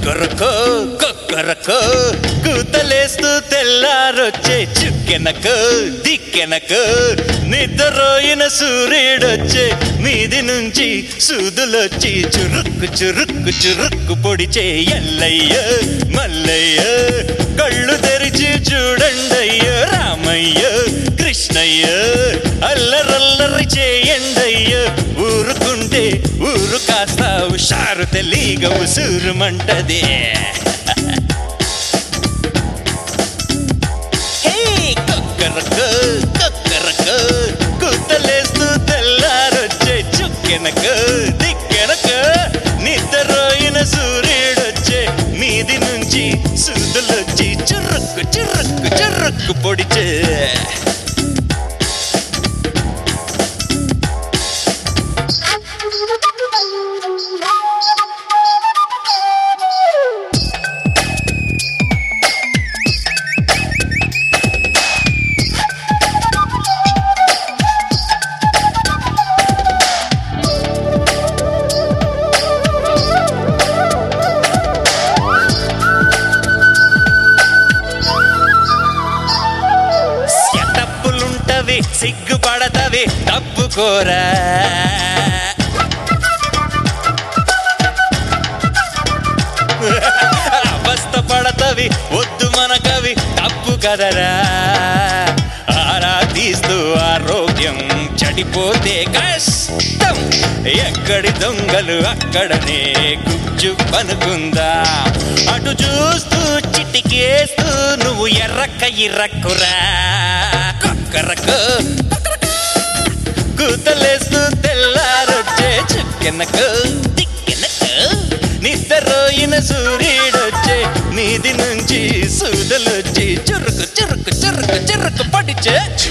కొక్కరకో కొక్కరకో కూతలేస్తూ తెల్లారొచ్చే చుక్కెనకో దిక్కెనకో నిద్రపోయిన సూర్యుడొచ్చే మీది నుంచి సూదులొచ్చి చురుక్కు చురుక్కు చురుక్కు పొడిచే ఎల్లయ్య మల్లయ్య కళ్ళు తెరిచి చూడండయ్య రామయ్య కృష్ణయ్య అల్లరల్లరి చేయండయ్య ఊరుకుంటే ఊరు కాస్త హుషారు తెలీగ ఉసూరుమంటది కొక్కరకో కొక్కరకో కూతలేస్తూ తెల్లారొచ్చే చుక్కెనకో దిక్కెనకో నిద్రపోయిన సూర్యుడొచ్చే మీది నుంచి సూదులొచ్చి చురుక్కు చురుక్కు చురుక్కు పొడిచే సిగ్గుపడతవి తప్పుకోరా అవస్థ పడతవి వద్దు మనకవి తప్పు కదరా ఆరా తీస్తూ ఆరోగ్యం చెడిపోతే కష్టం ఎక్కడి దొంగలు అక్కడనే గుజ్జు పనుకుందా అటు చూస్తూ చిటికేస్తూ నువ్వు ఎర్రక్క ఇర్రక్కురా కొక్కరకో కూతలేస్తూ తెల్లారొచ్చే చుక్కెనకో దిక్కెనకో నిద్రపోయిన సూర్యుడొచ్చే మీది నుంచి సూదులొచ్చి చురుకు చురుకు చురుకు చురుకు పడిచే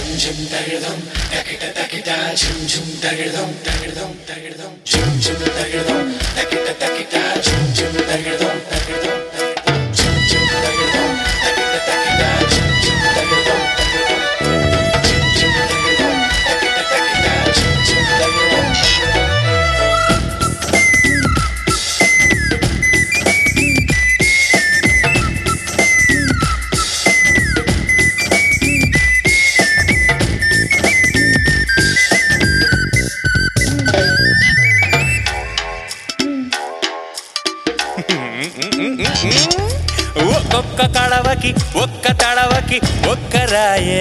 ఒక్కొక్క కడవకి ఒక్క తడవకి ఒక్క రాయే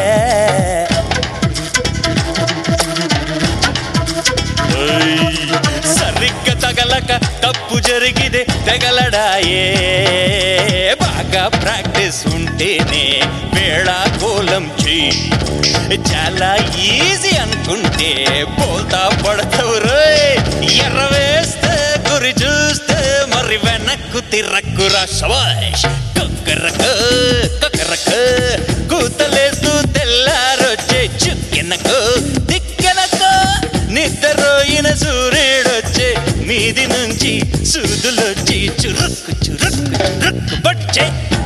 సరిగ్గా తగలక తప్పు జరిగితే తెగలడాయే బాగా ప్రాక్టీస్ ఉంటేనే వేళా కోలం చెయ్యి చాలా ఈజీ అనుకుంటే పోతా పడతావు రోయ్ ఎర్రవేస్తే గురి చూస్తే మరి వెనక్కు తిరక్కురా శబాష్ కొక్కరకో కొక్కరకో కూతలేస్తూ తెల్లారొచ్చే చుక్కెనకో దిక్కెనకో నిద్రపోయిన సూర్యుడొచ్చే మీది నుంచి సూదులొచ్చి చురుక్కు చురుక్కు చురుక్కు పచ్చే